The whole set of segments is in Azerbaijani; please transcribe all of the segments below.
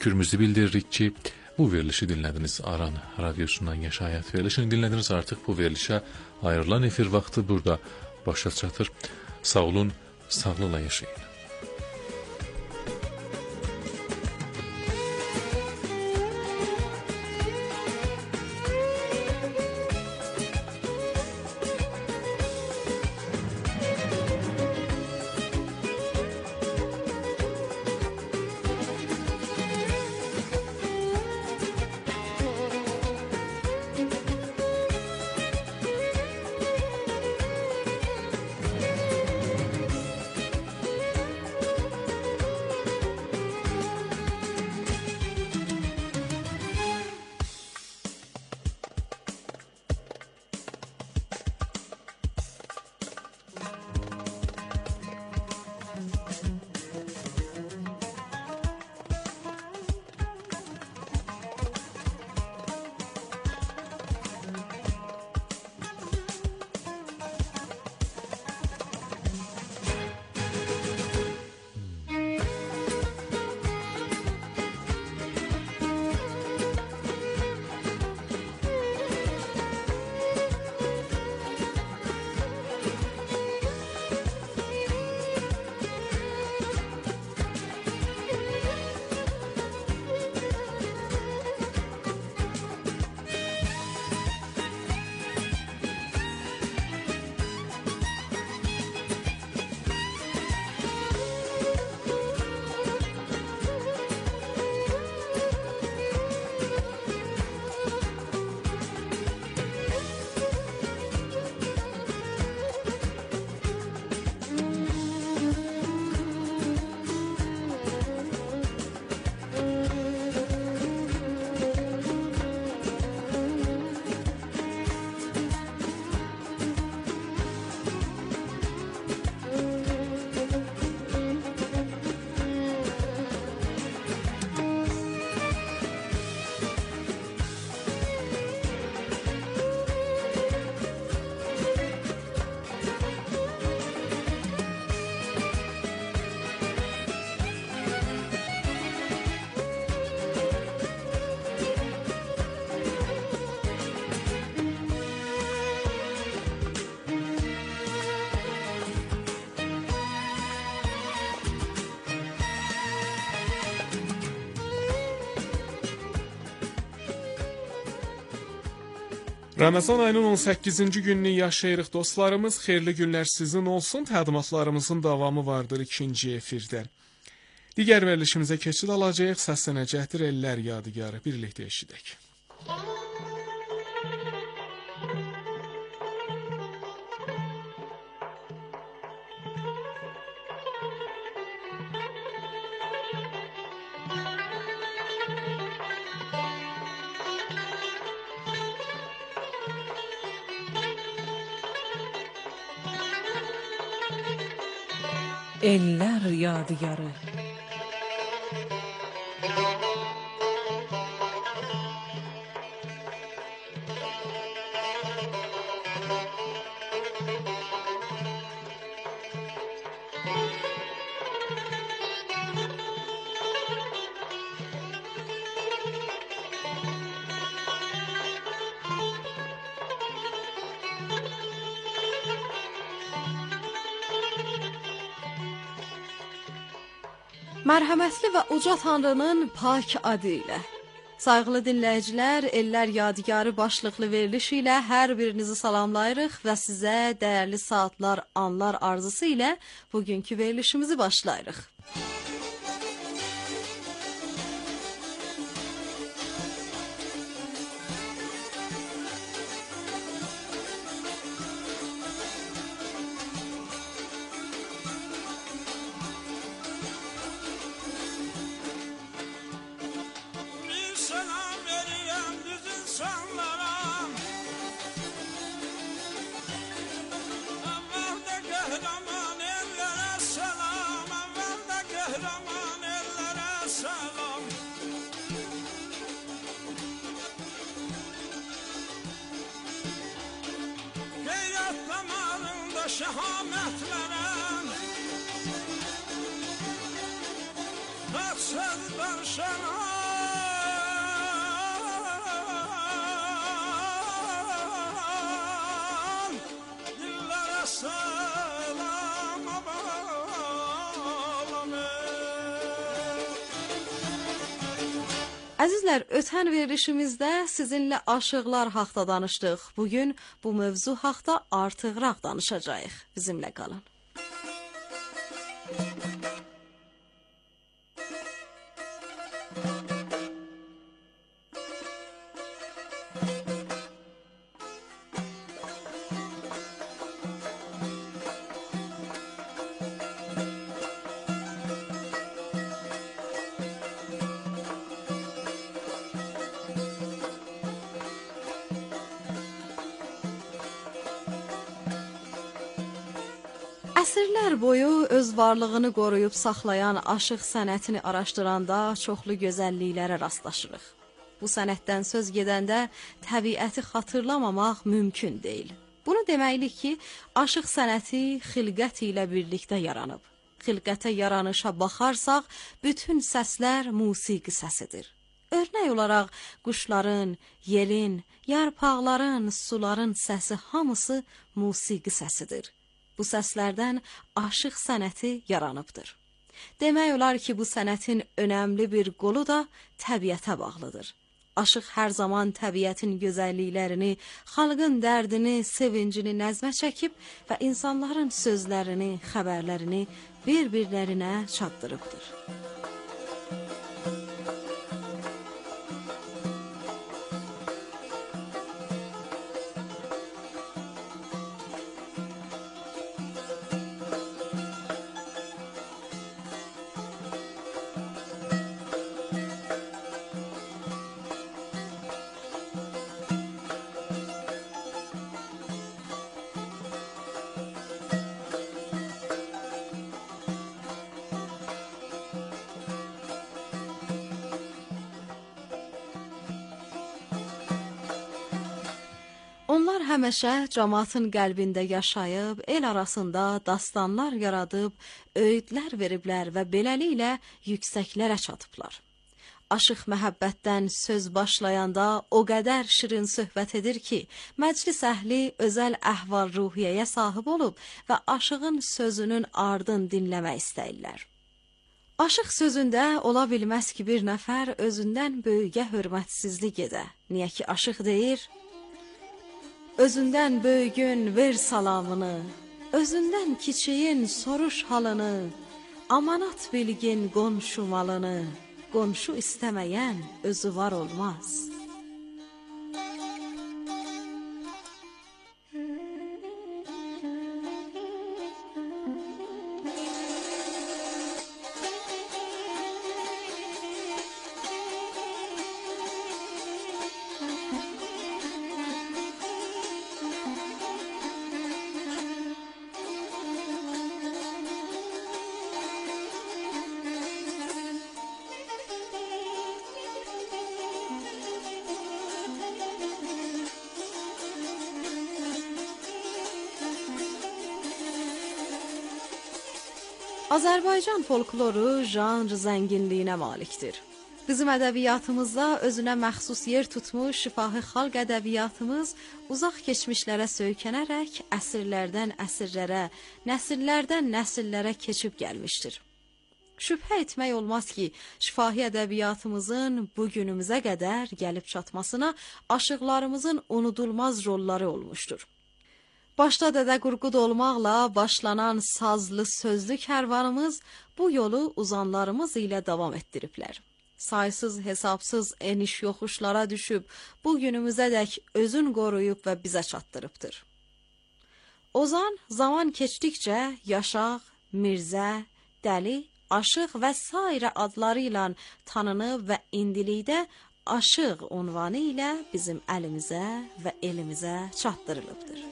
təşəkkürümüzü bildiririk ki, bu verilişi dinlədiniz. Aran radiosundan Yaşa Həyat verilişini dinlədiniz. Artıq bu verilişə ayrılan efir vaxtı burada başa çatır. Sağ olun, sağlıqla yaşayın. Ramazan ayının 18-ci gününü yaşayırıq dostlarımız. Xeyirli günlər sizin olsun. Təqdimatlarımızın davamı vardır ikinci efirdə. Digər verilişimizə keçid alacağıq. Səslənəcəkdir Ellər Yadigarı. Birlikdə eşidək. Ellər Yadigarı. Mərhəmətli və uca Tanrının pak adı ilə. Sayğılı dinləyicilər, Ellər Yadigarı başlıqlı veriliş ilə hər birinizi salamlayırıq və sizə dəyərli saatlar, anlar arzusu ilə bugünkü verilişimizi başlayırıq. Şehamet veren Kaçırdan şena Əzizlər, ötən verilişimizdə sizinlə aşıqlar haqqında danışdıq. Bugün bu mövzu haqqında artığıraq danışacağıq. Bizimlə qalın. Əsrlər boyu öz varlığını qoruyub saxlayan aşıq sənətini araşdıranda çoxlu gözəlliklərə rastlaşırıq. Bu sənətdən söz gedəndə təbiəti xatırlamamaq mümkün deyil. Bunu deməklik ki, aşıq sənəti xilqət ilə birlikdə yaranıb. Xilqətə yaranışa baxarsaq, bütün səslər musiqi səsidir. Örnək olaraq quşların, yelin, yarpaqların, suların səsi hamısı musiqi səsidir. Bu səslərdən aşıq sənəti yaranıbdır. Demək olar ki, bu sənətin önəmli bir qolu da təbiətə bağlıdır. Aşıq hər zaman təbiətin gözəlliklərini, xalqın dərdini, sevincini nəzmə çəkib və insanların sözlərini, xəbərlərini bir-birlərinə çatdırıbdır. Onlar həmişə cəmaatın qəlbində yaşayıb, el arasında dastanlar yaradıb, öyüdlər veriblər və beləliklə yüksəklərə çatıblar. Aşıq məhəbbətdən söz başlayanda o qədər şirin söhbət edir ki, məclis əhli özəl əhval-ruhiyyəyə sahib olub və aşığın sözünün ardın dinləmək istəyirlər. Aşıq sözündə ola bilməz ki, bir nəfər özündən böyüyə hörmətsizlik edə. Niyə ki, aşıq deyir: özündən böyüyün ver salamını, özündən kiçiyin soruş halını, amanat bilgin qonşu malını, qonşu istəməyən özü var olmaz. Azərbaycan folkloru janr zənginliyinə malikdir. Bizim ədəbiyyatımızda özünə məxsus yer tutmuş şifahi xalq ədəbiyyatımız uzaq keçmişlərə söykənərək əsrlərdən əsrlərə, nəsillərdən nəsillərə keçib gəlmişdir. Şübhə etmək olmaz ki, şifahi ədəbiyyatımızın bu günümüzə qədər gəlib çatmasına aşıqlarımızın unudulmaz rolları olmuşdur. Başda Dədə Qorqud olmaqla başlanan sazlı sözlü kərvanımız bu yolu uzanlarımız ilə davam etdiriblər. Saysız hesabsız eniş yoxuşlara düşüb bu günümüzədək özün qoruyub və bizə çatdırıbdır. Ozan zaman keçdikcə Yaşaq, Mirzə, Dəli, Aşıq və sairə adları ilə tanınıb və indilikdə Aşıq unvanı ilə bizim əlimizə və elimizə çatdırılıbdır.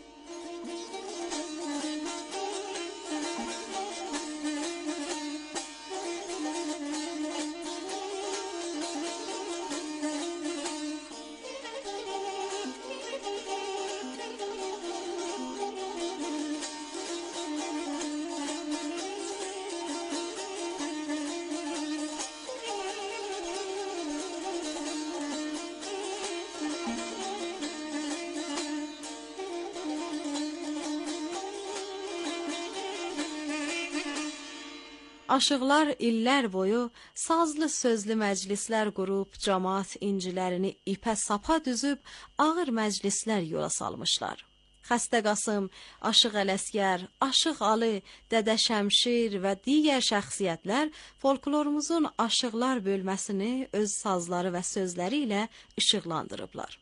Aşıqlar illər boyu sazlı sözlü məclislər qurub, camaat incilərini ipə sapa düzüb, ağır məclislər yola salmışlar. Xəstə Qasım, Aşıq Ələsgər, Aşıq Ali, Dədə Şəmşir və digər şəxsiyyətlər folklorumuzun aşıqlar bölməsini öz sazları və sözləri ilə işıqlandırıblar.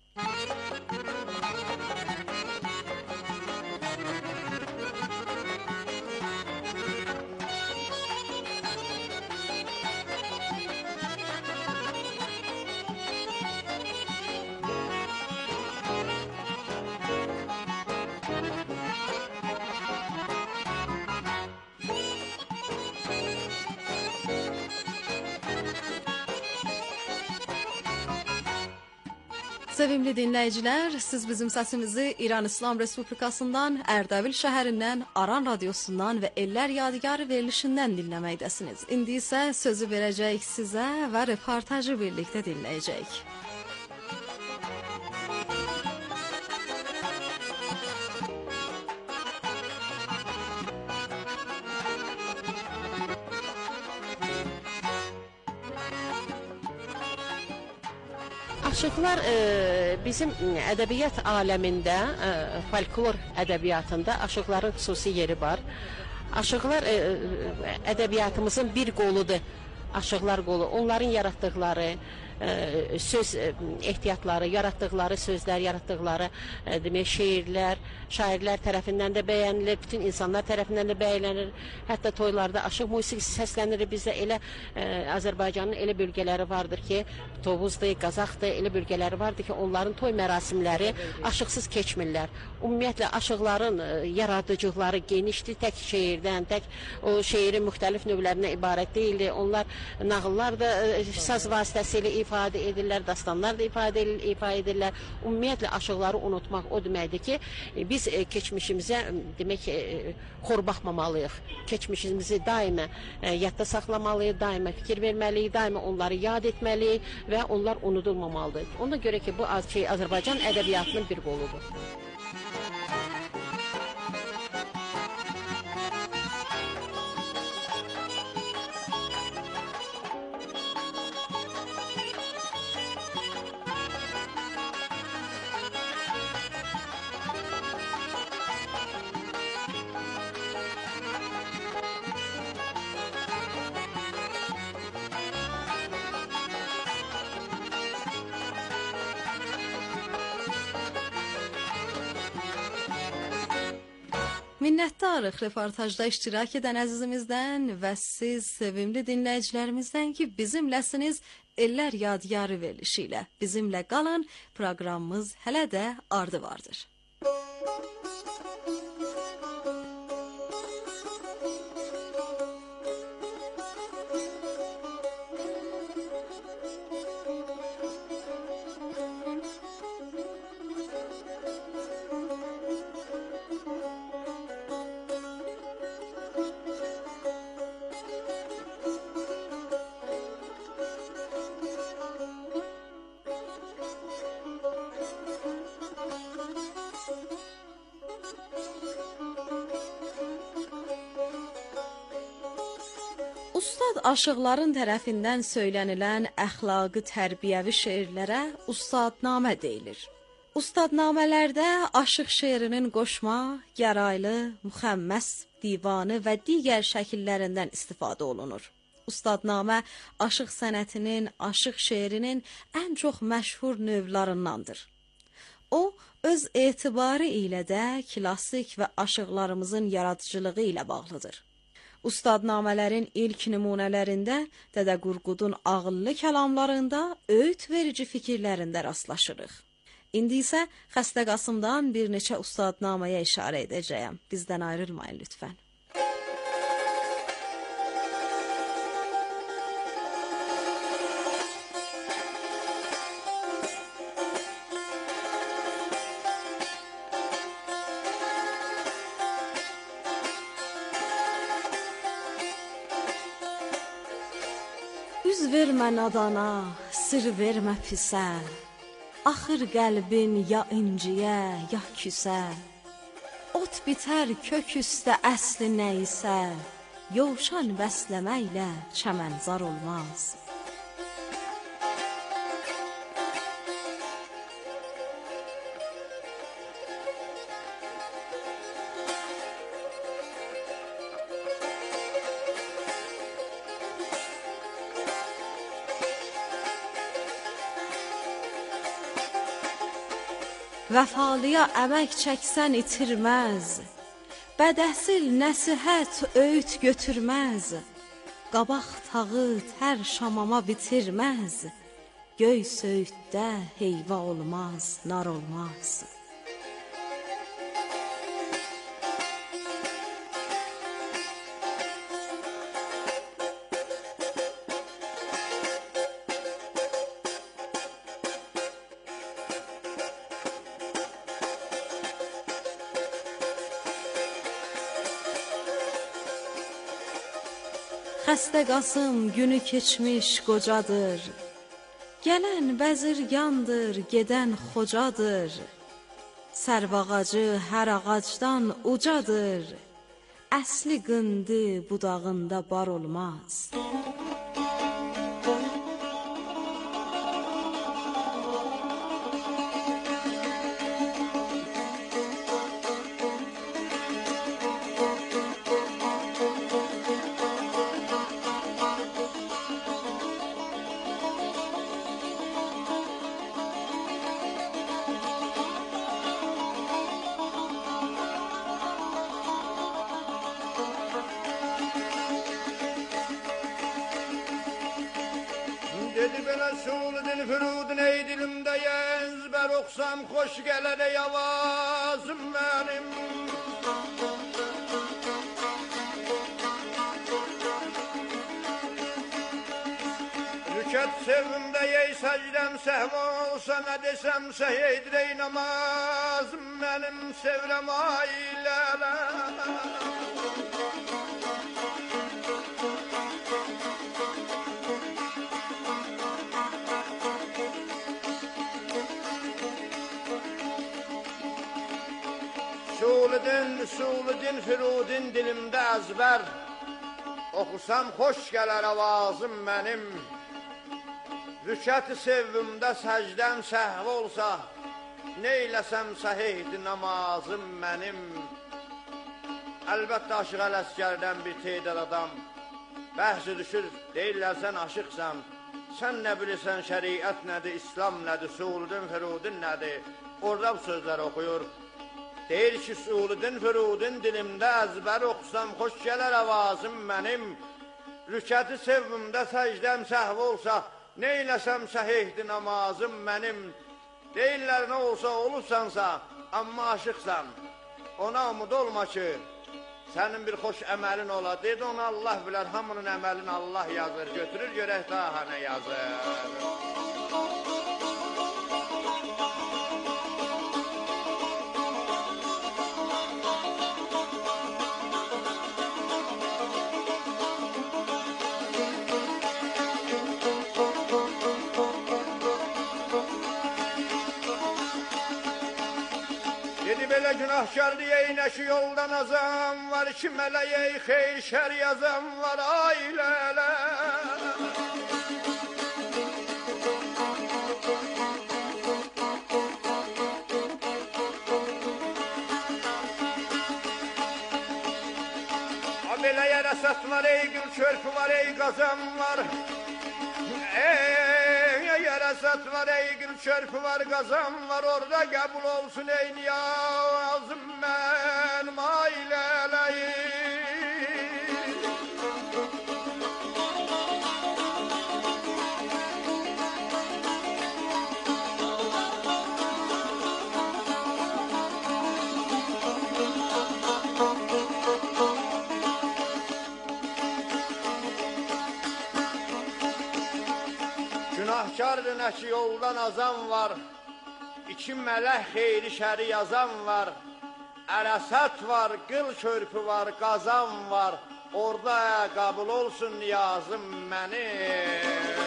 Sevimli dinləyicilər, siz bizim səsimizi İran İslam Respublikasından, Ərdəbil şəhərindən, Aran radiosundan və Ellər Yadigarı verilişindən dinləməkdəsiniz. İndi isə sözü verəcəyik sizə və reportajı birlikdə dinləyəcəyik. Aşıqlar bizim ədəbiyyat aləmində, folklor ədəbiyyatında aşıqların xüsusi yeri var. Aşıqlar ədəbiyyatımızın bir qoludur. Aşıqlar qolu, onların yaratdıqları söz ehtiyatları, yaratdıqları sözlər, yaratdıqları demək şeirlər, şairlər tərəfindən də bəyənilir, bütün insanlar tərəfindən də bəyənilir. Hətta toylarda aşıq musiqisi səslənir. Bizdə elə Azərbaycanın elə bölgələri vardır ki, Tovuzdur, Qazaxdır, elə bölgələri vardır ki, onların toy mərasimləri aşıqsız keçmirlər. Ümumiyyətlə aşıqların yaradıcılıqları genişdir, tək şeirdən, tək o şeirin müxtəlif növlərinə ibarət deyildir. Onlar nağıllar da saz vasitəsilə ifadə edirlər, dastanlar da ifadə edirlər. Ümumiyyətlə aşıqları unutmaq o deməkdir ki, biz keçmişimizə demək xor baxmamalıyıq. Keçmişimizi daima yadda saxlamalıyıq, daima fikir verməliyik, daima onları yad etməliyik və onlar unudulmamalıdır. Ona görə ki, bu Azərbaycan ədəbiyyatının bir qoludur. Minnətdarıq reportajda iştirak edən əzizimizdən və siz sevimli dinləyicilərimizdən ki, bizimləsiniz Ellər Yadigarı verilişi ilə. Bizimlə qalın, proqramımız hələ də ardı vardır. Ustad aşıqların tərəfindən söylənilən əxlaqi tərbiyəvi şeirlərə ustadnamə deyilir. Ustadnamələrdə aşıq şeirinin qoşma, gəraylı, müxəmməs, divanı və digər şəkillərindən istifadə olunur. Ustadnamə aşıq sənətinin, aşıq şeirinin ən çox məşhur növlarındandır. O, öz etibarı ilə də klassik və aşıqlarımızın yaradıcılığı ilə bağlıdır. Ustadnamələrin ilk nümunələrində Dədə Qorqudun ağıllı kəlamlarında, öğüt verici fikirlərində rastlaşırıq. İndi isə Xəstə Qasımdan bir neçə ustadnaməyə işarə edəcəyəm. Bizdən ayrılmayın lütfən. Üz vermə nadana, sır vermə pisə, axır qəlbin ya inciyə, ya küsə. Ot bitər kök üstə əsli nəysə, yovşan bəsləməklə çəmənzar olmaz. Vəfalıya əmək çəksən itirməz, bədəsil nəsihət öğüt götürməz. Qabaq tağı tər şamama bitirməz, göy söğütdə heyva olmaz, nar olmaz. Xəstə Qasım günü keçmiş qocadır, gələn bəzirgandır, gedən xocadır. Sərv ağacı hər ağacdan ucadır, əsli qındı budağında bar olmaz. Dedi belə şuul dil fırudun ey dilimdə ezber oxsam xoş gələr ey avazım mənim. Rükət sevimdə ey səcdəm səhv olsa nə desəmsə eydir ey namazım mənim sevrəm ailələr. Şuuludin, firudin dilimdə əzbər, oxusam xoş gələr avazım mənim. Rükət-i sevvimdə səcdəm səhv olsa, neyləsəm səhihdi namazım mənim. Əlbəttə aşıq Ələsgərdən bir teydər adam bəhsi düşür, deyirlər sən aşıqsan. Sən nə bilirsən şəriət nədir, İslam nədir, şuuludin, firudin nədir? Orada bu sözlər oxuyur. Deyir ki, şuuludin, firudin dilimdə əzbər oxusam, xoş gələr avazım mənim. Rükəti sevvimdə səcdəm səhv olsa, neyləsəm səhihdi namazım mənim. Deyirlər nə olsa olursansa, amma aşıqsan. Ona umud olma ki, sənin bir xoş əməlin ola. Dedi ona Allah bilər, hamının əməlini Allah yazır. Götürür görək daha nə yazır. Belə günahkar deyəynə ki, yoldan azam var, ki mələyə xeyr şər yazam var, ailələ. Belə yarasat var, ey gül çörpü var, ey qazam var. Yarasat var, ey gül çörpü var, qazam var, orada qəbul olsun ey niyazım mənim ailələyim. Günahkardır nə ki yoldan azam var, İki mələk xeyri şəri yazan var, Ərəsət var, qıl körpü var, qazan var, Orada qəbul olsun niyazım mənim.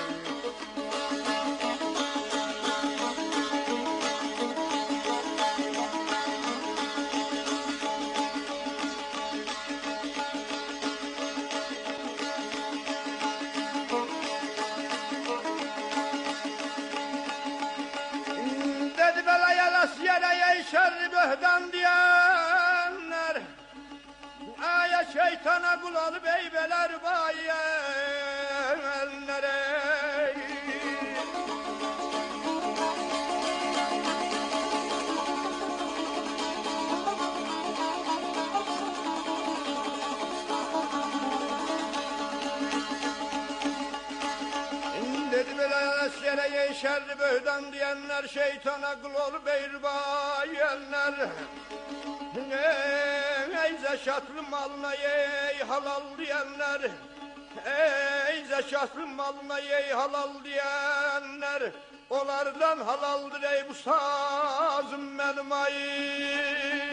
şeytana qul olub eybələr bayənlərə. Əsgərə şərri böhdən deyənlər, şeytana qul olub eybayənlər. Ey zəkatlı malına ey halal deyənlər, ey zəkatlı malına ey halal deyənlər, onlardan halaldır ey bu sazım mənim ayım.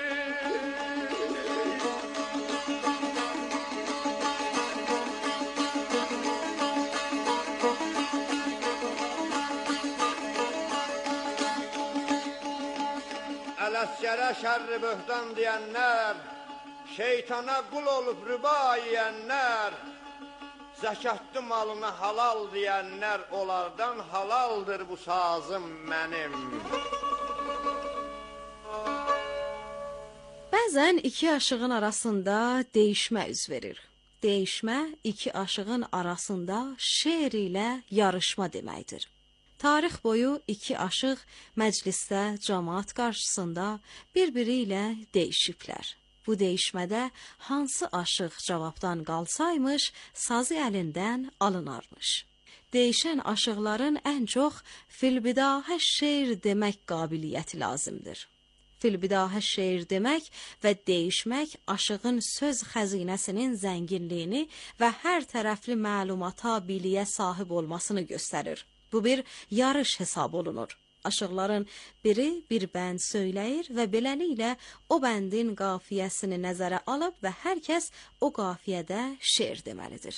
Əsgərə şərri böhtan deyənlər, şeytana qul olub rüba yiyənlər, zəkatlı malına halal deyənlər, onlardan halaldır bu sazım mənim. Bəzən iki aşığın arasında değişmə üz verir. Değişmə iki aşığın arasında şeir ilə yarışma deməkdir. Tarix boyu iki aşıq məclisdə, cəmaət qarşısında bir-biri ilə deyişiblər. Bu deyişmədə hansı aşıq cavabdan qalsaymış, sazı əlindən alınarmış. Deyişən aşıqların ən çox filbidahə şeir demək qabiliyyəti lazımdır. Filbidahə şeir demək və deyişmək aşığın söz xəzinəsinin zənginliyini və hər tərəfli məlumata, biliyə sahib olmasını göstərir. Bu bir yarış hesab olunur. Aşıqların biri bir bənd söyləyir və beləliklə o bəndin qafiyəsini nəzərə alıb və hər kəs o qafiyədə şeir deməlidir.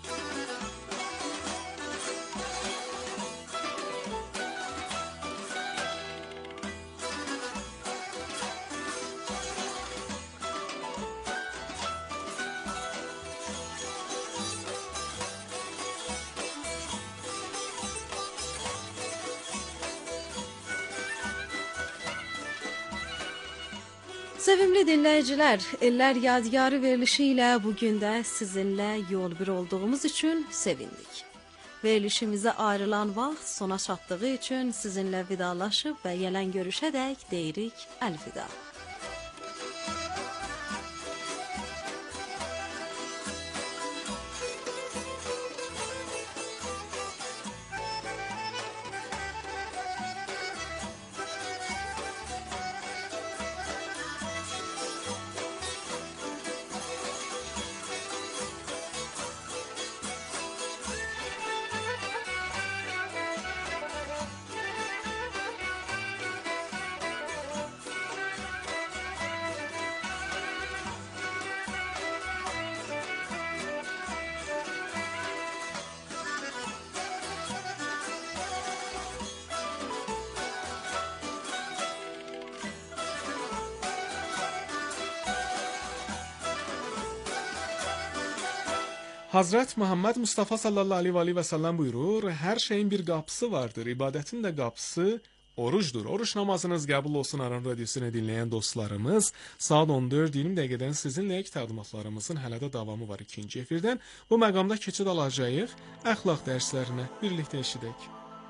Sevimli dinləyicilər, Ellər Yadigarı verilişi ilə bugün də sizinlə yol bir olduğumuz üçün sevindik. Verilişimizə ayrılan vaxt sona çatdığı üçün sizinlə vidalaşıb və gələn görüşədək deyirik əlvida. Hazret Muhammed Mustafa sallallahu aleyhi ve sellem buyurur, her şeyin bir qapısı vardır, ibadətin də qapısı orucdur. Oruç namazınız qəbul olsun Aran Radiosunu dinləyən dostlarımız. Saat 14:20 dəqiqədən sizinlə ilk təqdimatlarımızın hələ də davamı var ikinci efirdən. Bu məqamda keçid alacağıq əxlaq dərslərinə birlikdə eşidək.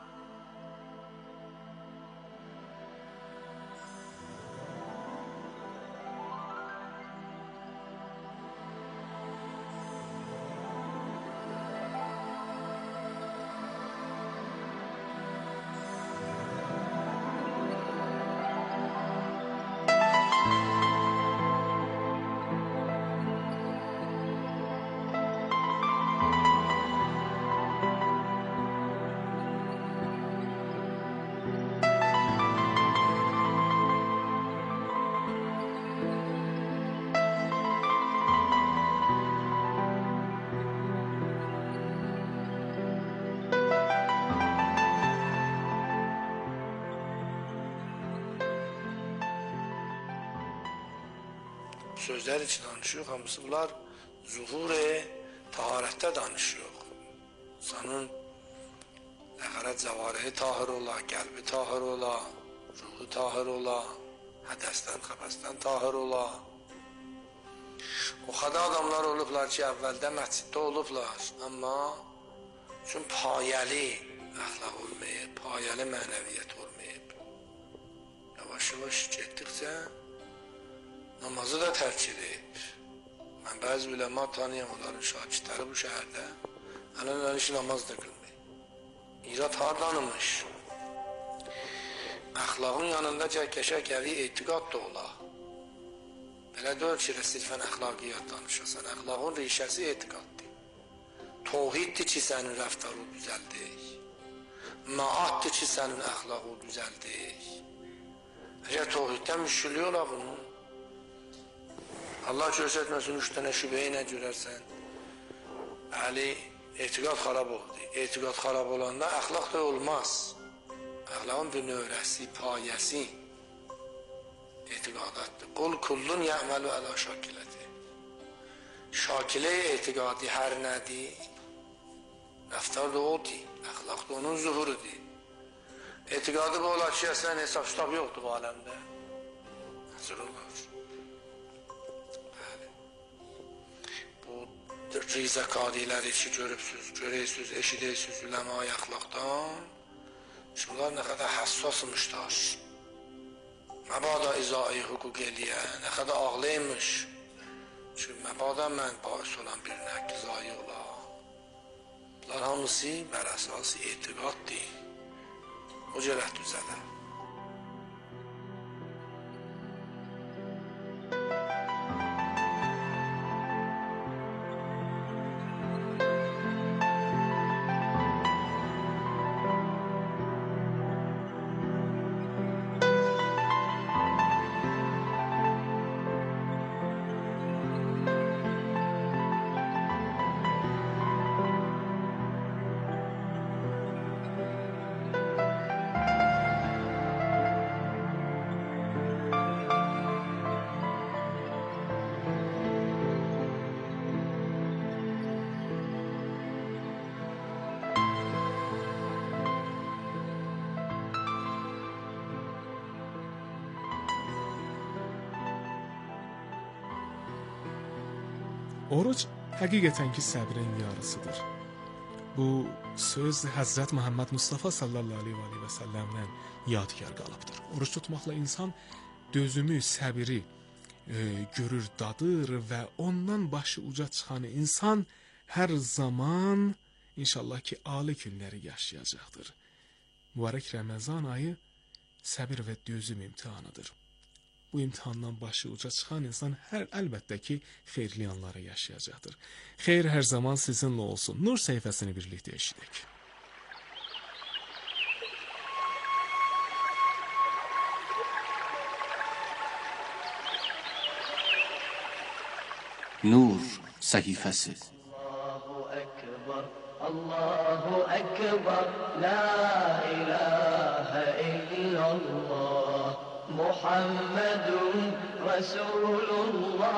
Sözler için danışıyor, hamısı bunlar zuhur-i taharette danışıyor. İnsanın nəqərət zəvarihi tahir ola, qəlbi tahir ola, ruhu tahir ola, hədəsdən, xəbəsdən tahir ola. O kadar adamlar olublar ki, əvvəldə məsciddə olublar, amma üçün payəli əxlaq olmayıb, payəli mənəviyyət olmayıb. Yavaş-yavaş getdikcə namazı da tərk edib. Mən bəzi uləma tanıyam, onların şakirtləri bu şəhərdə, hələ heç namaz da qılmır. İrad hardanımış? Əxlaqın yanında qəşəng qəvi etiqad da ola. Belə deyil ki, sirfən əxlaqiyyat danışasan. Əxlaqın rişəsi etiqaddır. Tohiddir ki, sənin rəftarı düzəldir. Maatdır ki, sənin əxlaqı düzəldir. Əgər tohiddən müşkülü ola bunun, Allah göstərməsin 3 dənə şübhəyə nə görərsən? Əli, etiqad xarab oldu. Etiqad xarab olanda əxlaq da olmaz. Əxlaqın bir növrəsi, payəsi etiqadatdır. Qul kullun yəməlu əla şakiləti. Şakilə etiqadi hər nədir? Rəftar da odur. Əxlaq da onun zuhurudur. Etiqadı bu olar ki, əslən hesab kitab yoxdur bu aləmdə. Hazır olur. Rizə qadiləri ki, görübsüz, görəysüz, eşidəysüz üləma-i əxlaqdan, şunlar nə qədər həssasmışlar. Məbada izai hüquq eləyə, nə qədər ağlaymış. Çünki məbada mən baş olan bir nəqizayı ola. Bunlar hamısı bər əsası etiqaddır. O cərət düzələ. Oruc həqiqətən ki, səbrin yarısıdır. Bu söz Həzrət Muhammed Mustafa sallallahu aleyhi və səlləmdən yadigar qalıbdır. Oruç tutmaqla insan dözümü, səbiri görür, dadır və ondan başı uca çıxan insan hər zaman inşallah ki, ali günləri yaşayacaqdır. Mübarək Ramazan ayı səbir və dözüm imtihanıdır. Bu imtihandan başı uca çıxan insan əlbəttə ki, xeyirli anları yaşayacaqdır. Xeyir hər zaman sizinlə olsun. Nur səhifəsini birlikdə eşidək. Nur səhifəsi. Allahu Ekber, la ilahe illallah, Muhammedun Resulullah,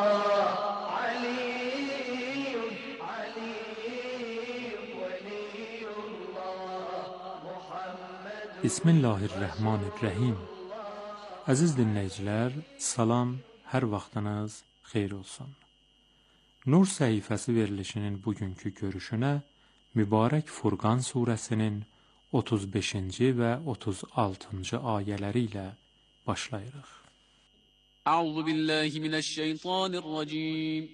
Aliyyun, Veliyullah, Muhammedun. Bismillahirrahmanirrahim. Əziz dinləyicilər, salam, hər vaxtınız xeyir olsun. Nur səhifəsi verilişinin bugünkü görüşünə mübarək Furqan surəsinin 35-ci və 36-cı ayələri ilə başlayırıq. Əuzu billahi minəşşeytanirracim.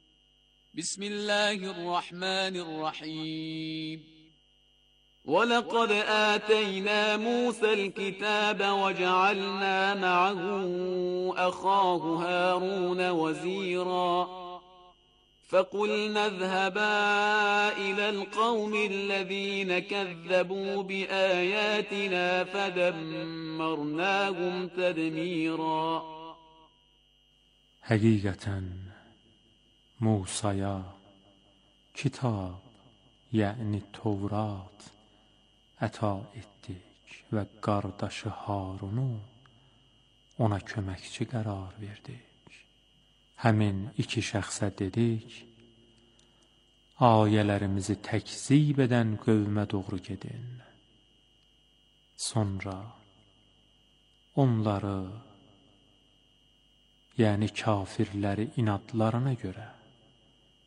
Bismillahirrahmanirrahim. وَلَقَدْ آتَيْنَا مُوسَى الْكِتَابَ وَجَعَلْنَا مَعَهُ أَخَاهُ هَارُونَ وَزِيرًا فقلنا اذهبا إلى القوم الذين كذبوا بآياتنا فدمرناهم تدميرا. Həqiqətən Musaya kitab, yəni Tövrat əta etdik və qardaşı Harunu ona köməkçi qərar verdik. Həmin iki şəxsə dedik, ayələrimizi təkzib edən qövmə doğru gedin. Sonra onları, yəni kafirləri inadlarına görə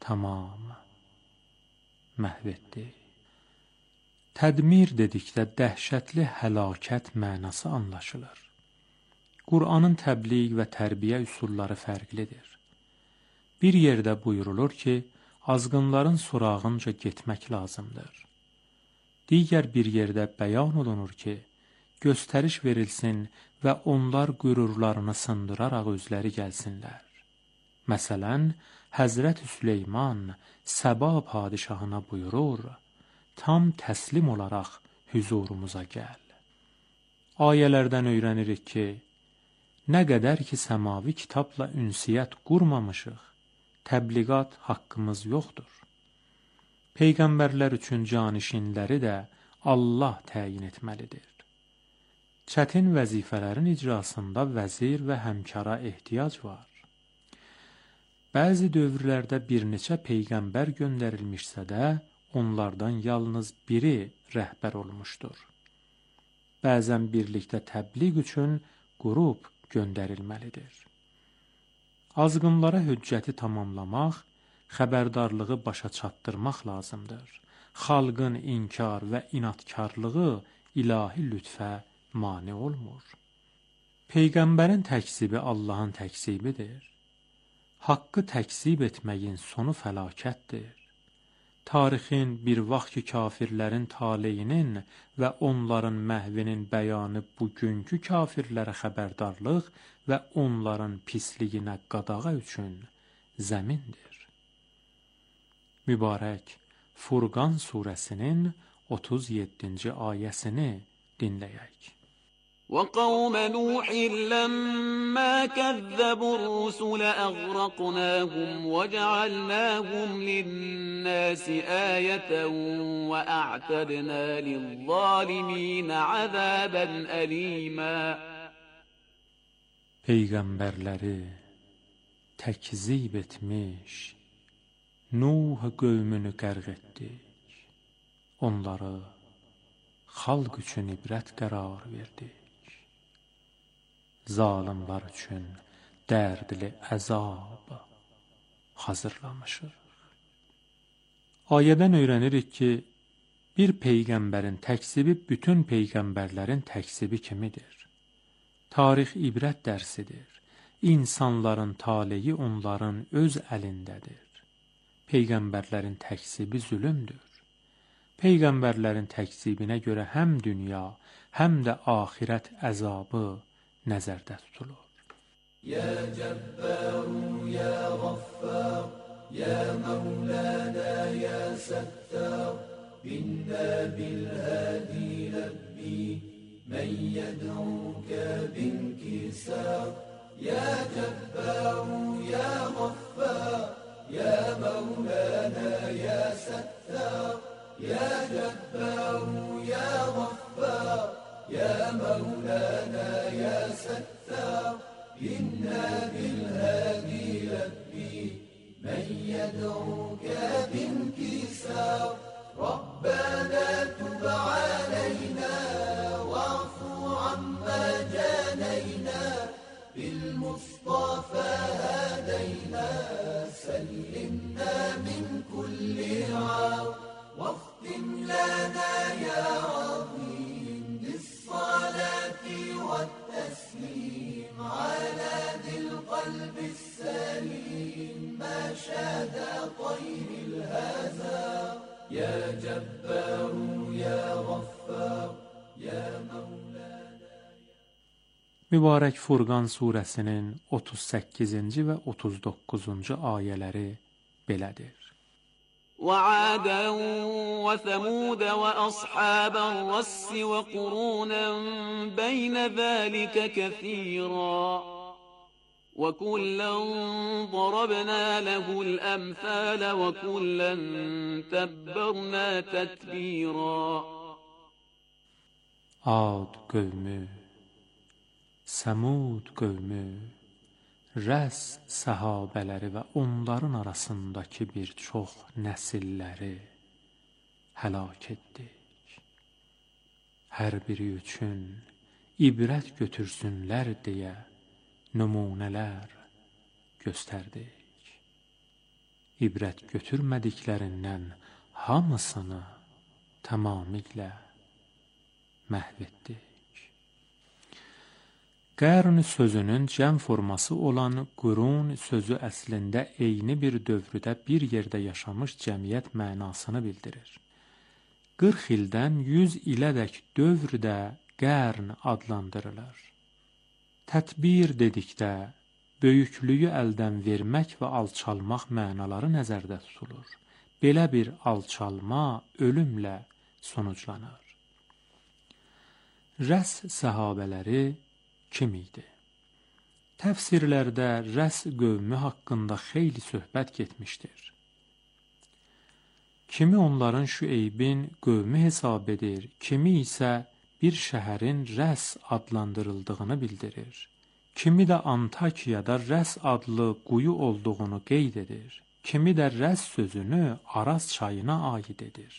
tamam məhv etdi. Tədmir dedikdə dəhşətli həlakət mənası anlaşılır. Qur'anın təbliğ və tərbiyə üsulları fərqlidir. Bir yerdə buyurulur ki, azğınların sorağınca getmək lazımdır. Digər bir yerdə bəyan olunur ki, göstəriş verilsin və onlar qürurlarını sındıraraq özləri gəlsinlər. Məsələn, Həzrət Süleyman Səba padişahına buyurur, tam təslim olaraq hüzurumuza gəl. Ayələrdən öyrənirik ki, nə qədər ki səmavi kitabla ünsiyyət qurmamışıq, təbliğat haqqımız yoxdur. Peyğəmbərlər üçün canişinləri də Allah təyin etməlidir. Çətin vəzifələrin icrasında vəzir və həmkara ehtiyac var. Bəzi dövrlərdə bir neçə peyğəmbər göndərilmişsə də, onlardan yalnız biri rəhbər olmuşdur. Bəzən birlikdə təbliğ üçün qrup göndərilməlidir. Azğınlara hüccəti tamamlamaq, xəbərdarlığı başa çatdırmaq lazımdır. Xalqın inkar və inatkarlığı ilahi lütfə mane olmur. Peyğəmbərin təkzibi Allahın təkzibidir. Haqqı təkzib etməyin sonu fəlakətdir. Tarixin bir vaxt ki kafirlərin taleyinin və onların məhvinin bəyanı bugünkü kafirlərə xəbərdarlıq və onların pisliyinə qadağa üçün zəmindir. Mübarək Furqan surəsinin 37-ci ayəsini dinləyək. وقوم نوح لما كذبوا الرسل أغرقناهم وجعلناهم للناس آية وأعتدنا للظالمين عذابا أليما. Peyğəmbərləri təkzib etmiş Nuh qövmünü qərq etdik. Onları xalq üçün ibrət qərar verdik. Zalimlar üçün dərdli əzab hazırlamışıq. Ayədən öyrənirik ki, bir peyğəmbərin təkzibi bütün peyğəmbərlərin təkzibi kimidir. Tarix ibrət dərsidir. İnsanların taleyi onların öz əlindədir. Peyğəmbərlərin təkzibi zülümdür. Peyğəmbərlərin təkzibinə görə həm dünya, həm də axirət əzabı nəzərdə tutulur. Ya Cəbbaru, ya Ghaffar, ya Mevlana, ya Sattar, binna bil-hadi labbi, men yed'uka binkisar. Ya Cəbbaru, ya Ghaffar, ya Mevlana, ya Sattar, ya Cəbbaru, ya Ghaffar, ya Mevlana, ya Sattar, inna bil-hadi labbi, men yed'uka binkisar. Rabbana tub alayna wa'fu amma janayna, bil-Mustafa hadayna, sallimna min kulli 'ar, واختم لنا يا عظيم بالصلاة والتسليم على ذي القلب السليم ما شاد طير الهزار. يا جبار يا غفار يا مولانا. Mübarək Furqan surəsinin 38-ci və 39-cu ayələri belədir. وعادا وثمود وأصحاب الرس وقرونا بين ذلك كثيرا وكلا ضربنا له الأمثال وكلا تبرنا تتبيرا. Ad qövmü, Səmud qövmü, Rəs səhabələri və onların arasındakı bir çox nəsilləri həlak etdik. Hər biri üçün ibrət götürsünlər deyə nümunələr göstərdik. ibrət götürmədiklərindən hamısını tamamilə məhv etdik. Qərn sözünün cəm forması olan qurun sözü əslində eyni bir dövrdə bir yerdə yaşamış cəmiyyət mənasını bildirir. 40 ildən 100 ilədək dövrdə qərn adlandırılır. Tətbir dedikdə böyüklüyü əldən vermək və alçalmaq mənaları nəzərdə tutulur. Belə bir alçalma ölümlə sonuclanır. Rəs səhabələri kim idi? Təfsirlərdə Rəs qövmü haqqında xeyli söhbət getmişdir. Kimi onların Şüeybin qövmü hesab edir, kimi isə bir şəhərin Rəs adlandırıldığını bildirir. Kimi də Antakiyada Rəs adlı quyu olduğunu qeyd edir. Kimi də Rəs sözünü Araz çayına aid edir.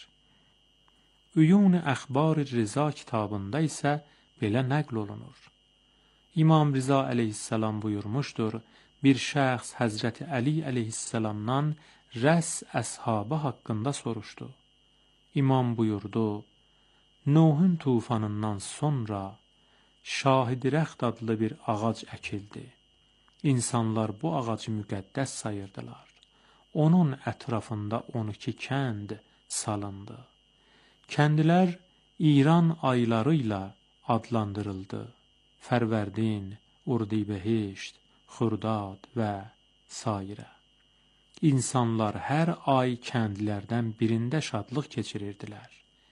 Uyun-i Əxbar-ı Riza kitabında isə belə nəql olunur. İmam Riza əleyhissalam buyurmuşdur, bir şəxs Həzrəti Əli əleyhissalamdan Rəs əshabı haqqında soruşdu. İmam buyurdu, Nuhun tufanından sonra Şahid-i-Rəxt adlı bir ağac əkildi. İnsanlar bu ağacı müqəddəs sayırdılar. Onun ətrafında 12 kənd salındı. Kəndlər İran ayları ilə adlandırıldı. Fərvərdin, Urdi-Behişt, Xurdad və s. İnsanlar hər ay kəndlərdən birində şadlıq keçirirdilər.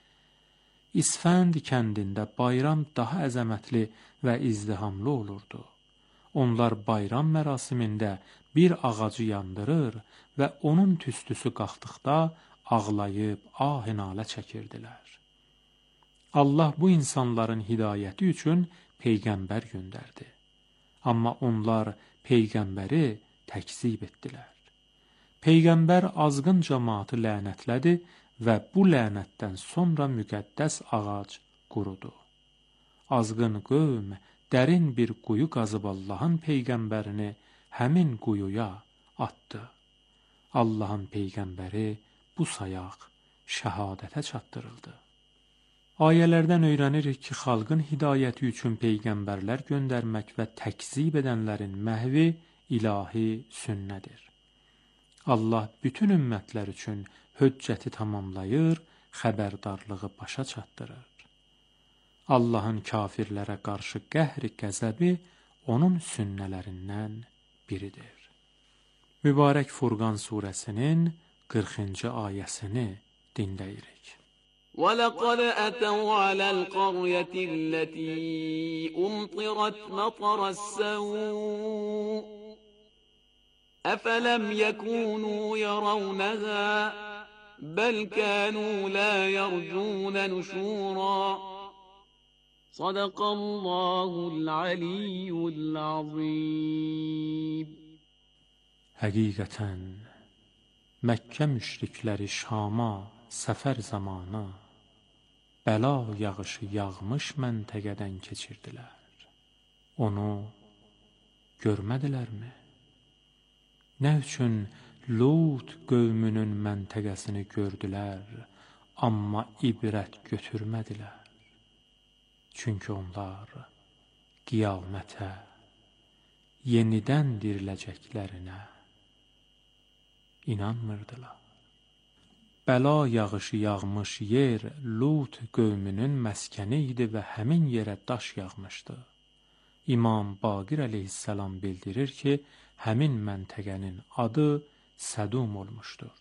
İsfənd kəndində bayram daha əzəmətli və izdihamlı olurdu. Onlar bayram mərasimində bir ağacı yandırır və onun tüstüsü qalxdıqda ağlayıb ah-nalə çəkirdilər. Allah bu insanların hidayəti üçün Peyğəmbər göndərdi. Amma onlar Peyğəmbəri təkzib etdilər. Peyğəmbər azğın cəmaatı lənətlədi və bu lənətdən sonra müqəddəs ağac qurudu. Azğın qövm dərin bir quyu qazıb Allahın Peyğəmbərini həmin quyuya atdı. Allahın Peyğəmbəri bu sayaq şəhadətə çatdırıldı. Ayələrdən öyrənirik ki, xalqın hidayəti üçün peyğəmbərlər göndərmək və təkzib edənlərin məhvi ilahi sünnədir. Allah bütün ümmətlər üçün höccəti tamamlayır, xəbərdarlığı başa çatdırır. Allahın kafirlərə qarşı qəhri qəzəbi onun sünnələrindən biridir. Mübarək Furqan surəsinin 40-cı ayəsini dinləyirik. وَلَقَدْ أَتَوْا عَلَى الْقَرْيَةِ الَّتِي أُمْطِرَتْ مَطَرَ السَّوْءِ أَفَلَمْ يَكُونُوا يَرَوْنَهَا بَلْ كَانُوا لَا يَرْجُونَ نُشُورًا صَدَقَ اللَّهُ الْعَلِيُّ الْعَظِيمُ. Həqiqətən Məkkə müşrikləri Şama səfər zamanı bəla yağışı yağmış məntəqədən keçirdilər. Onu görmədilərmi? Nə üçün Lut qövmünün məntəqəsini gördülər, amma ibrət götürmədilər? Çünki onlar qiyamətə, yenidən diriləcəklərinə inanmırdılar. Bəla yağışı yağmış yer Lut qövmünün məskəni idi və həmin yerə daş yağmışdı. İmam Baqir əleyhissalam bildirir ki, həmin məntəqənin adı Sədum olmuşdur.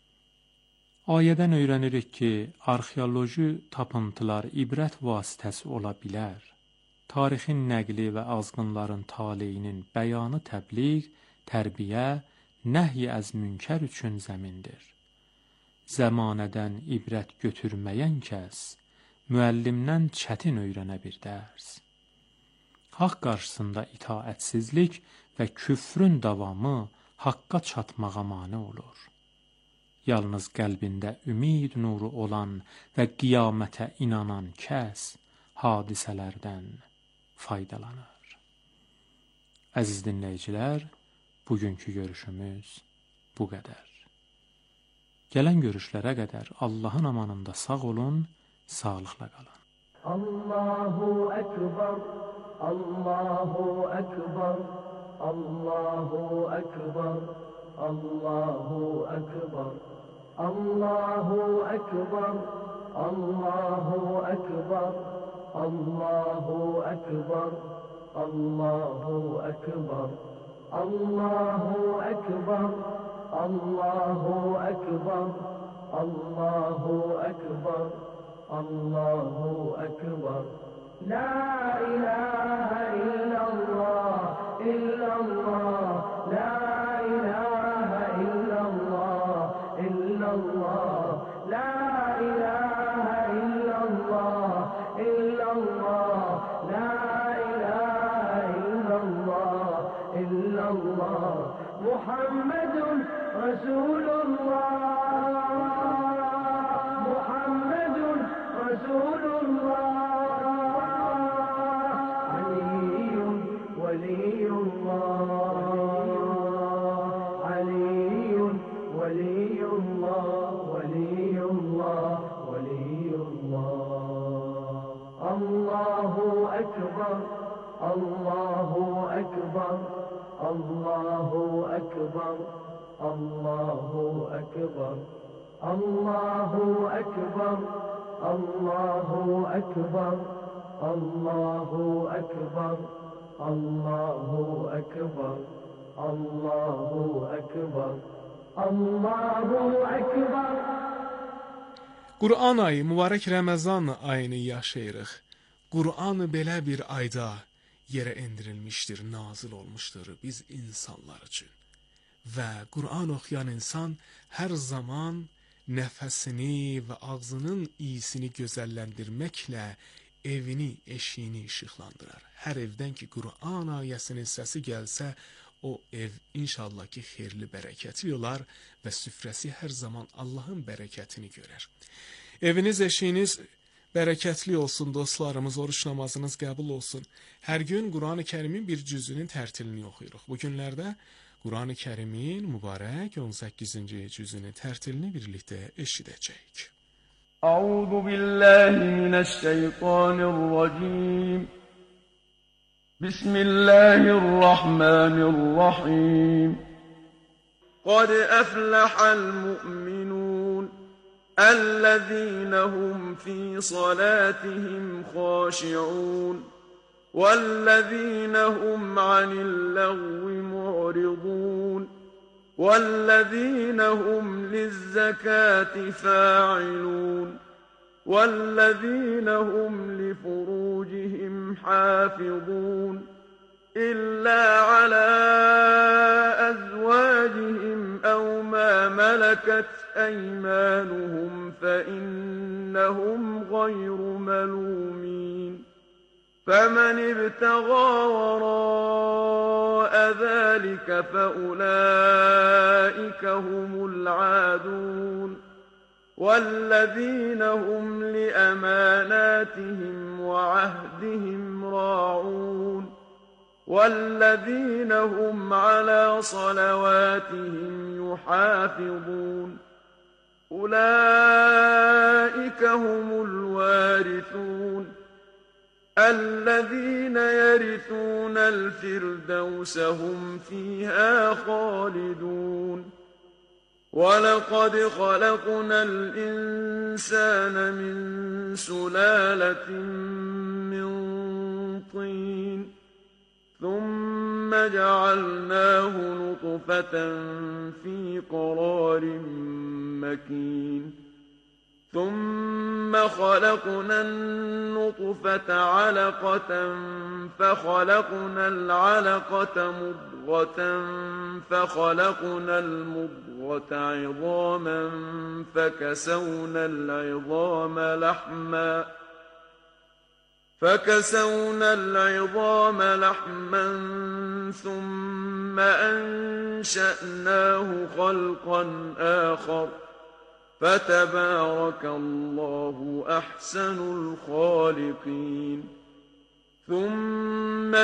Ayədən öyrənirik ki, arxeoloji tapıntılar ibrət vasitəsi ola bilər. Tarixin nəqli və azğınların taleyinin bəyanı təbliğ, tərbiyə, nəhy əz münkər üçün zəmindir. Zəmanədən ibrət götürməyən kəs, müəllimdən çətin öyrənə bir dərs. Haqq qarşısında itaətsizlik və küfrün davamı haqqa çatmağa mane olur. Yalnız qəlbində ümid nuru olan və qiyamətə inanan kəs hadisələrdən faydalanır. Əziz dinləyicilər, bugünkü görüşümüz bu qədər. Gələn görüşlərə qədər Allahın amanında sağ olun, sağlıqla qalın. Allahu Ekber, Allahu Ekber, Allahu Ekber, Allahu Ekber, Allahu Ekber, Allahu Ekber, Allahu Ekber, Allahu Ekber, Allahu Ekber, Allahu Ekber, Allahu Ekber, Allahu Ekber. La ilahe illallah, illallah, la ilahe illallah, illallah, la ilahe illallah, illallah, la ilahe illallah, illallah, Muhammedun Resulullah, Muhammedun Resulullah, Aliyyun Veliyullah, Aliyyun Veliyullah, Veliyullah, Veliyullah. Allahu Ekber, Allahu Ekber, Allahu Ekber, Allahu Ekber, Allahu Ekber, Allahu Ekber, Allahu Ekber, Allahu Ekber, Allahu Ekber, Allahu Ekber. Qur'an ayı, mübarək Ramazan ayını yaşayırıq. Qur'an belə bir ayda yerə endirilmişdir, nazil olmuşdur biz insanlar üçün. Və Qur'an oxuyan insan hər zaman nəfəsini və ağzının iyisini gözəlləndirməklə evini, eşiyini işıqlandırar. Hər evdən ki Qur'an ayəsinin səsi gəlsə, o ev inşallah ki xeyirli, bərəkətli olar və süfrəsi hər zaman Allahın bərəkətini görər. Eviniz, eşiyiniz bərəkətli olsun dostlarımız, oruç namazınız qəbul olsun. Hər gün Qur'an-ı Kərimin bir cüzünün tərtilini oxuyuruq. Bu günlərdə Qur'an-ı Kərimin mübarək 18-ci cüzünün tərtilini birlikdə eşidəcəyik. Əuzu billahi minəşşeytanirracim. Bismillahirrahmanirrahim. Qad əfləhəl mü'minun. الذين هم في صلاتهم خاشعون والذين هم عن اللغو معرضون والذين هم للزكاة فاعلون والذين هم لفروجهم حافظون إلا على أزواجهم أو ما ملكت أيمانهم فإنهم غير ملومين فمن ابتغى وراء ذلك فأولئك هم العادون والذين هم لأماناتهم وعهدهم راعون والذين هم على صلواتهم يحافظون أولئك هم الوارثون الذين يرثون الفردوس هم فيها خالدون ولقد خلقنا الإنسان من سلالة من طين ثم جعلناه نطفة في قرار مكين ثم خلقنا النطفة علقة فخلقنا العلقة مضغة فخلقنا المضغة عظاما فكسونا العظام لحما ثم أنشأناه خلقا آخر فتبارك الله أحسن الخالقين ثم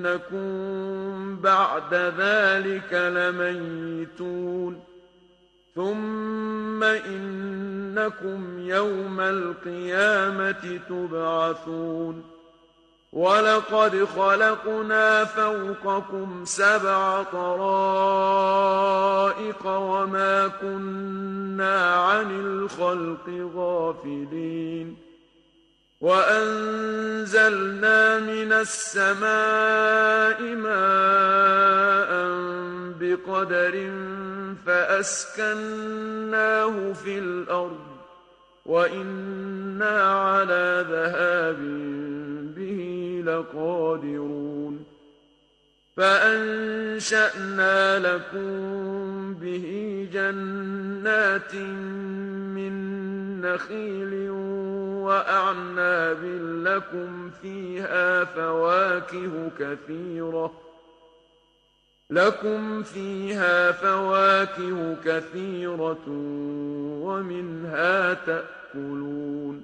إنكم بعد ذلك لميتون ثم إنكم يوم القيامة تبعثون ولقد خلقنا فوقكم 7 طرائق وما كنا عن الخلق غافلين وأنزلنا من السماء ماء بقدر فأسكناه في الأرض وإنا على ذهاب به لقادرون فأنشأنا لكم به جنات من نخيل وأعناب لكم فيها فواكه كثيرة ومنها تأكلون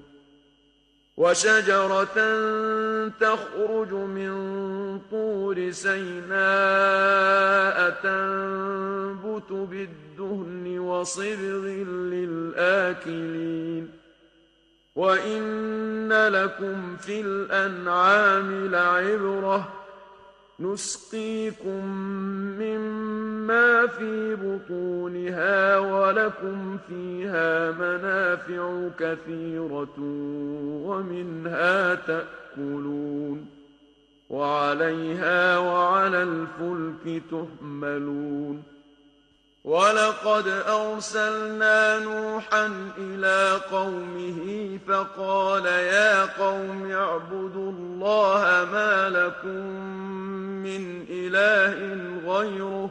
وشجرة تخرج من طور سيناء تنبت بالدهن وصبغ للآكلين وإن لكم في الأنعام لعبرة نسقيكم مما في بطونها ولكم فيها منافع كثيرة ومنها تأكلون وعليها وعلى الفلك تحملون ولقد أرسلنا نوحا إلى قومه فقال يا قوم اعبدوا الله ما لكم من إله غيره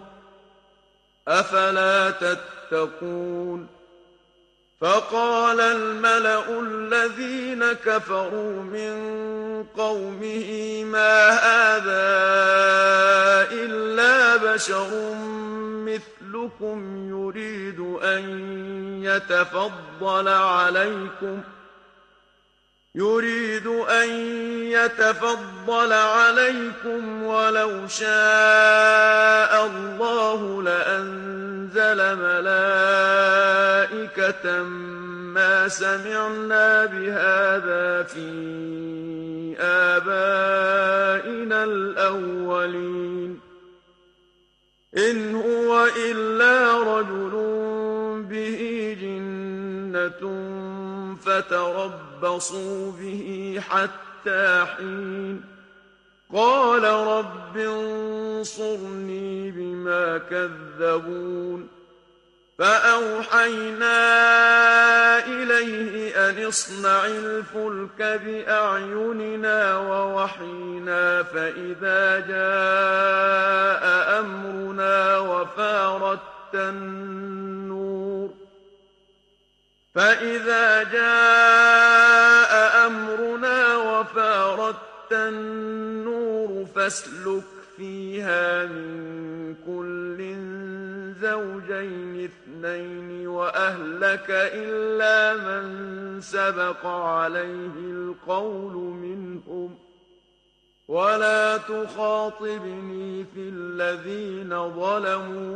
أفلا تتقون فقال الملأ الذين كفروا من قومه ما هذا إلا بشر مثلكم يريد أن يتفضل عليكم ولو شاء الله لأنزل ملائكة ما سمعنا بهذا في آبائنا الأولين إن هو إلا رجل به جنة فتربصوا به حتى حين قال رب انصرني بما كذبون فأوحينا إليه أن اصنع الفلك بأعيننا ووحينا فإذا جاء أمرنا وفارت النور فاسلك فيها من كل زوجين 2 وأهلك إلا من سبق عليه القول منهم ولا تخاطبني في الذين ظلموا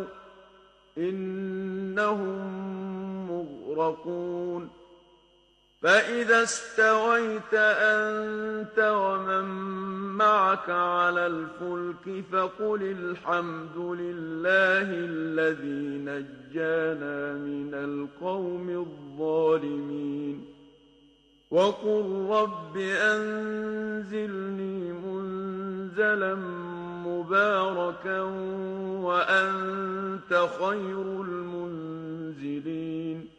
إنهم مغرقون فإذا استويت أنت ومن معك على الفلك فقل الحمد لله الذي نجانا من القوم الظالمين وقل رب أنزلني منزلا مباركا وأنت خير المنزلين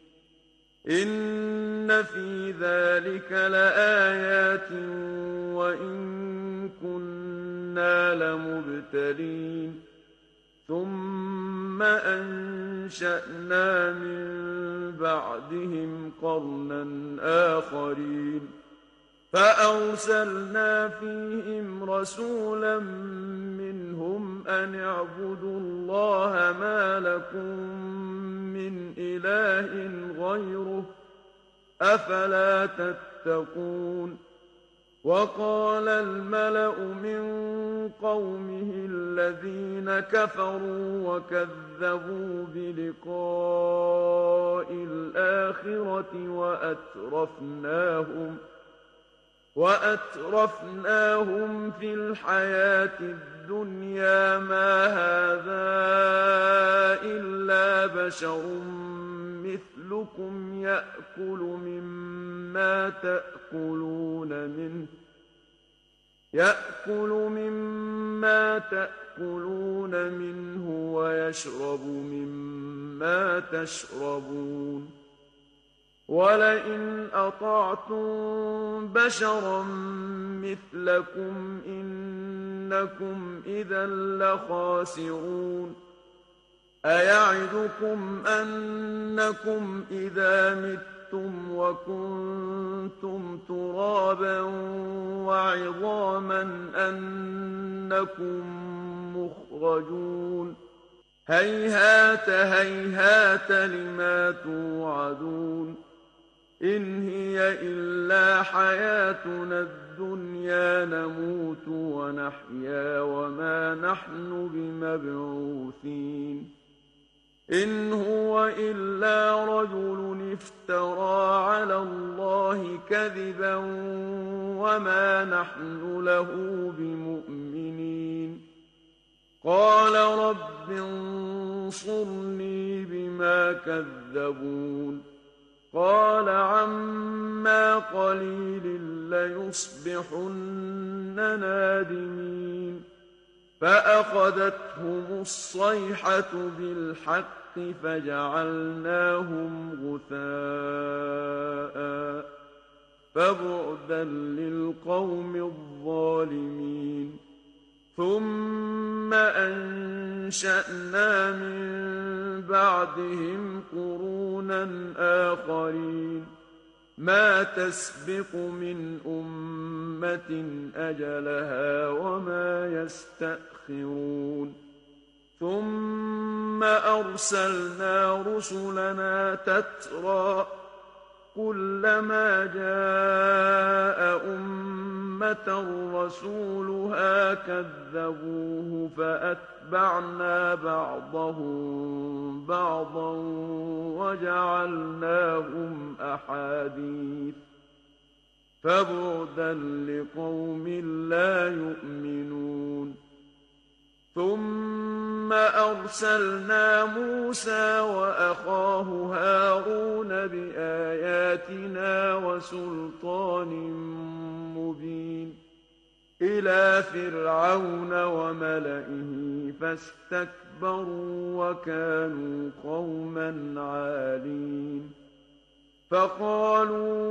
إن في ذلك لآيات وإن كنا لمبتلين ثم أنشأنا من بعدهم قرنا آخرين فأرسلنا فيهم رسولا منهم أن اعبدوا الله ما لكم من إله غيره أفلا تتقون وقال الملأ من قومه الذين كفروا وكذبوا بلقاء الآخرة وأترفناهم في الحياة الدنيا ما هذا إلا بشر مثلكم يأكل مما تأكلون منه ويشرب مما تشربون ولئن أطعتم بشرا مثلكم إنكم إذا لخاسرون أيعدكم أنكم إذا متم وكنتم ترابا وعظاما أنكم مخرجون هيهات هيهات لما توعدون إن هي إلا حياتنا الدنيا نموت ونحيا وما نحن بمبعوثين إن هو إلا رجل افترى على الله كذبا وما نحن له بمؤمنين قال رب انصرني بما كذبون قال عما قليل ليصبحن نادمين فأخذتهم الصيحة بالحق فجعلناهم غثاء فبعدا للقوم الظالمين ثم أنشأنا من بعدهم قرونا آخرين ما تسبق من أمة أجلها وما يستأخرون ثم أرسلنا رسلنا تترى كلما جاء أمة رسولها كذبوه فأتبعنا بعضهم بعضا وجعلناهم أحاديث فبعدا لقوم لا يؤمنون ثم أرسلنا موسى وأخاه هارون بآياتنا وسلطان مبين إلى فرعون وملئه فاستكبروا وكانوا قوما عالين فقالوا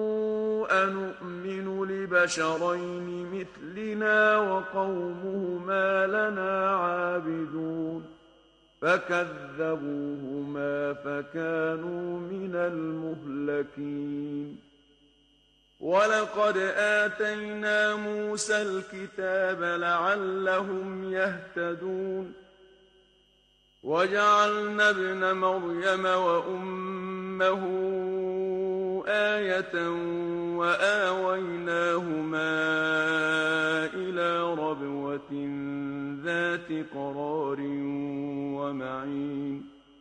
أنؤمن لبشرين مثلنا وقومهما لنا عابدون فكذبوهما فكانوا من المهلكين ولقد آتينا موسى الكتاب لعلهم يهتدون وجعلنا ابن مريم وأمه آية وآويناهما إلى ربوة ذات قرار ومعين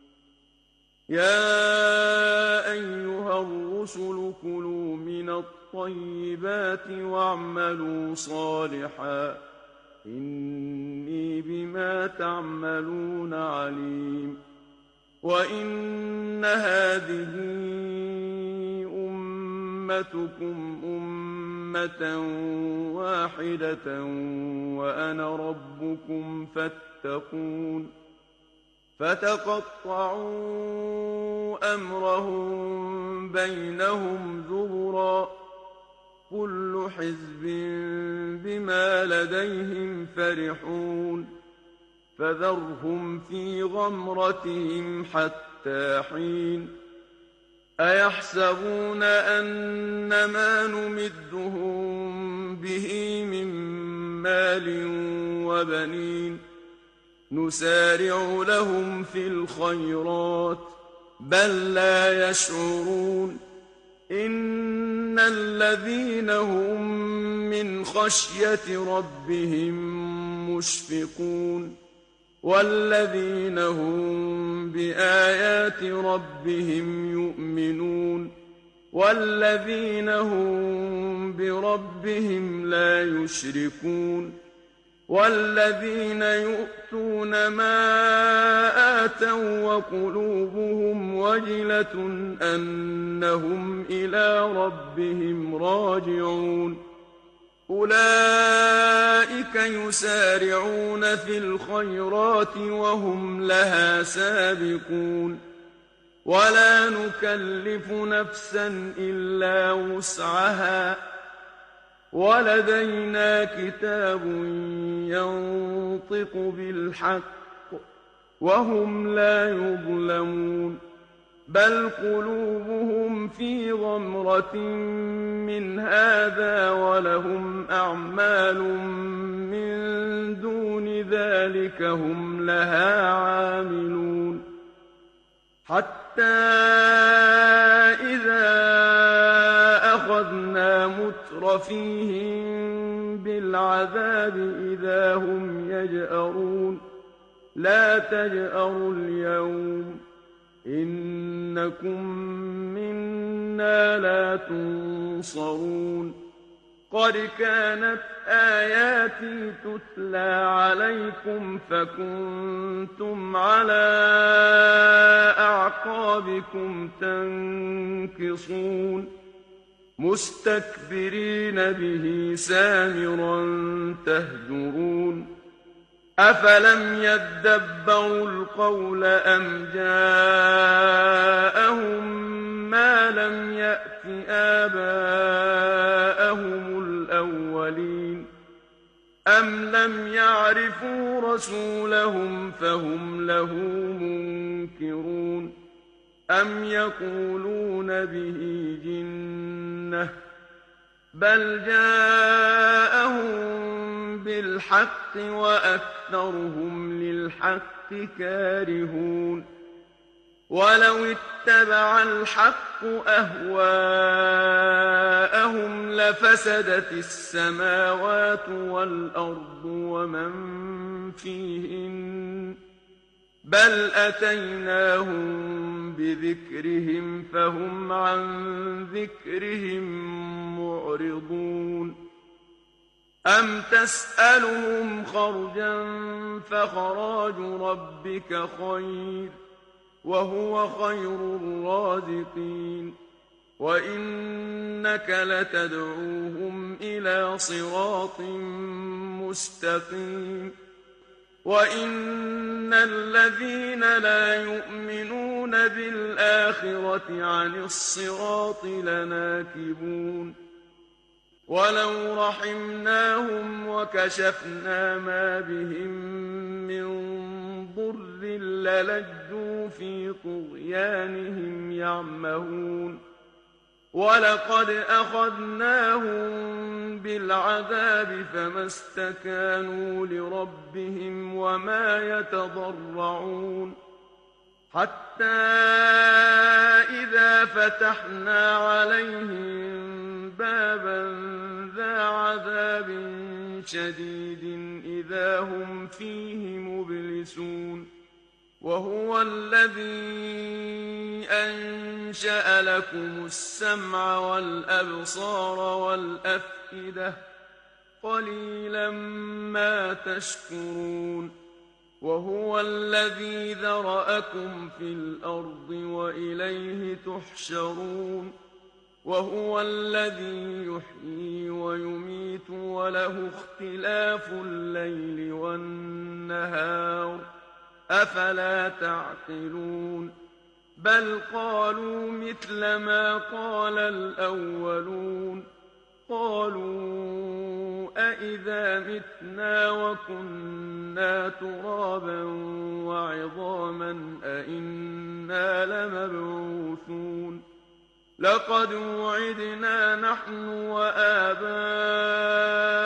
يا أيها الرسل كلوا من الطيبات واعملوا صالحا إني بما تعملون عليم وإن هذه أمتكم أمة واحدة وأنا ربكم فاتقون فتقطعوا أمرهم بينهم زبرا كل حزب بما لديهم فرحون فذرهم في غمرتهم حتى حين أيحسبون أن ما نمدهم به من مال وبنين نسارع لهم في الخيرات بل لا يشعرون إن الذين هم خشية ربهم مشفقون والذين هم بآيات ربهم يؤمنون والذين هم بربهم لا يشركون والذين يؤتون ما آتوا وقلوبهم وجلة أنهم إلى ربهم راجعون أولئك يسارعون في الخيرات وهم لها سابقون ولا نكلف نفسا إلا وسعها ولدينا كتاب ينطق بالحق وهم لا يظلمون بل قلوبهم في غمرة من هذا ولهم أعمال من دون ذلك هم لها عاملون حتى إذا أخذنا مترفيهم بالعذاب إذا هم يجأرون لا تجأروا اليوم إنكم منا لا تنصرون قد كانت آياتي تتلى عليكم فكنتم على أعقابكم تنكصون مستكبرين به سامرا تهجرون أفلم يدبروا القول أم جاءهم ما لم يأت آباءهم الأولين أم لم يعرفوا رسولهم فهم له منكرون أم يقولون به جنة بل جاءهم بالحق وأكثرهم للحق كارهون ولو اتبع الحق أهواءهم لفسدت السماوات والأرض ومن فيهن بل أتيناهم بذكرهم فهم عن ذكرهم معرضون أم تسألهم خرجا فخراج ربك خير وهو خير الرازقين وإنك لتدعوهم إلى صراط مستقيم وإن الذين لا يؤمنون بالآخرة عن الصراط لناكبون ولو رحمناهم وكشفنا ما بهم من ضر للجوا في طغيانهم يعمهون ولقد أخذناهم بالعذاب فما استكانوا لربهم وما يتضرعون حتى إذا فتحنا عليهم بابا ذا عذاب شديد إذا هم فيه مبلسون وهو الذي أنشأ لكم السمع والأبصار والأفئدة قليلا ما تشكرون وهو الذي ذرأكم في الأرض وإليه تحشرون وهو الذي يحيي ويميت وله اختلاف الليل والنهار أفلا تعقلون بل قالوا مثل ما قال الأولون قالوا أإذا متنا وكنا ترابا وعظاما أإنا لمبعوثون لقد وعدنا نحن وآباؤنا